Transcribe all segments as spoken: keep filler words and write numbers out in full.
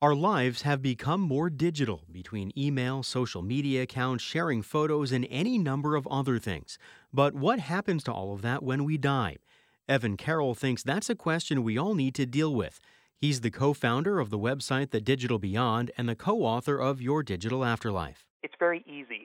Our lives have become more digital between email, social media accounts, sharing photos, and any number of other things. But what happens to all of that when we die? Evan Carroll thinks that's a question we all need to deal with. He's the co founder of the website The Digital Beyond and the co author of Your Digital Afterlife. It's very easy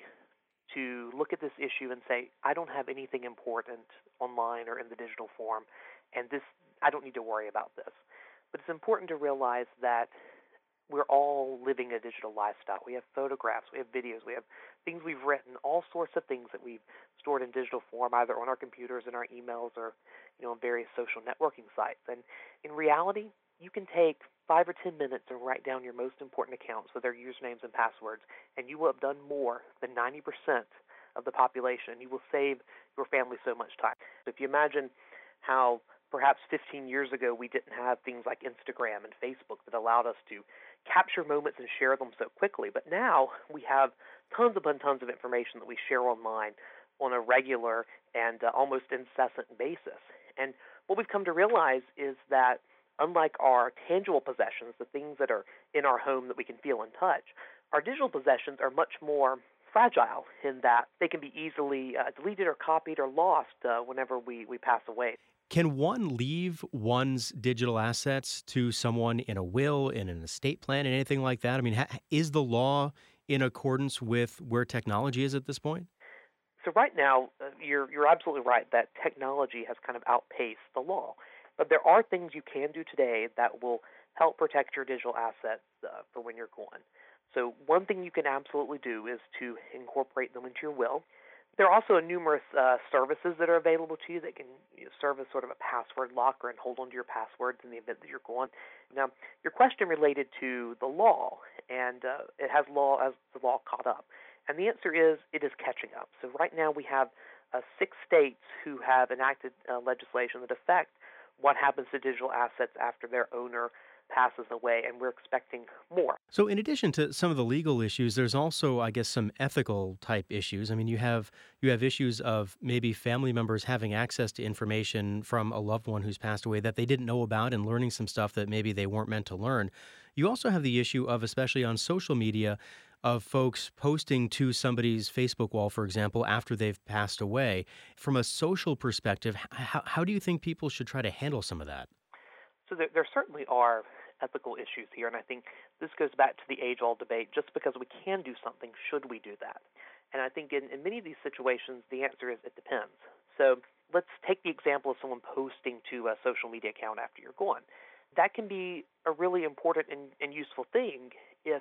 to look at this issue and say, I don't have anything important online or in the digital form, and this I don't need to worry about this. But it's important to realize that we're all living a digital lifestyle. We have photographs, we have videos, we have things we've written, all sorts of things that we've stored in digital form, either on our computers, in our emails, or you know, on various social networking sites. And in reality, you can take five or ten minutes and write down your most important accounts with their usernames and passwords, and you will have done more than ninety percent of the population. You will save your family so much time. So if you imagine how perhaps fifteen years ago we didn't have things like Instagram and Facebook that allowed us to capture moments and share them so quickly, but now we have tons upon tons of information that we share online on a regular and uh, almost incessant basis. And what we've come to realize is that unlike our tangible possessions, the things that are in our home that we can feel and touch, our digital possessions are much more fragile in that they can be easily uh, deleted or copied or lost uh, whenever we, we pass away. Can one leave one's digital assets to someone in a will, in an estate plan, and anything like that? I mean, ha- is the law in accordance with where technology is at this point? So right now, uh, you're you're absolutely right that technology has kind of outpaced the law. But there are things you can do today that will help protect your digital assets uh, for when you're gone. So one thing you can absolutely do is to incorporate them into your will. There are also numerous uh, services that are available to you that can you know, serve as sort of a password locker and hold on to your passwords in the event that you're gone. Now, your question related to the law, and uh, it has law as the law caught up. And the answer is it is catching up. So right now we have uh, six states who have enacted uh, legislation that affect what happens to digital assets after their owner passes away, and we're expecting more. So in addition to some of the legal issues, there's also, I guess, some ethical type issues. I mean, you have you have issues of maybe family members having access to information from a loved one who's passed away that they didn't know about and learning some stuff that maybe they weren't meant to learn. You also have the issue of, especially on social media, of folks posting to somebody's Facebook wall, for example, after they've passed away. From a social perspective, how, how do you think people should try to handle some of that? So there, there certainly are ethical issues here, and I think this goes back to the age-old debate. Just because we can do something, should we do that? And I think in, in many of these situations, the answer is it depends. So let's take the example of someone posting to a social media account after you're gone. That can be a really important and, and useful thing if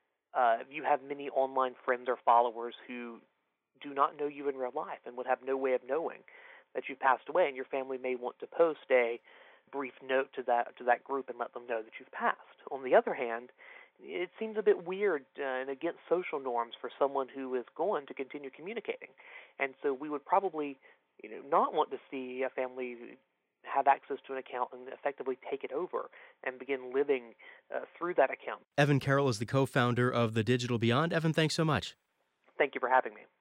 uh, you have many online friends or followers who do not know you in real life and would have no way of knowing that you've passed away, and your family may want to post a brief note to that to that group and let them know that you've passed. On the other hand, it seems a bit weird uh, and against social norms for someone who is gone to continue communicating. And so we would probably, you know, not want to see a family have access to an account and effectively take it over and begin living uh, through that account. Evan Carroll is the co-founder of The Digital Beyond. Evan, thanks so much. Thank you for having me.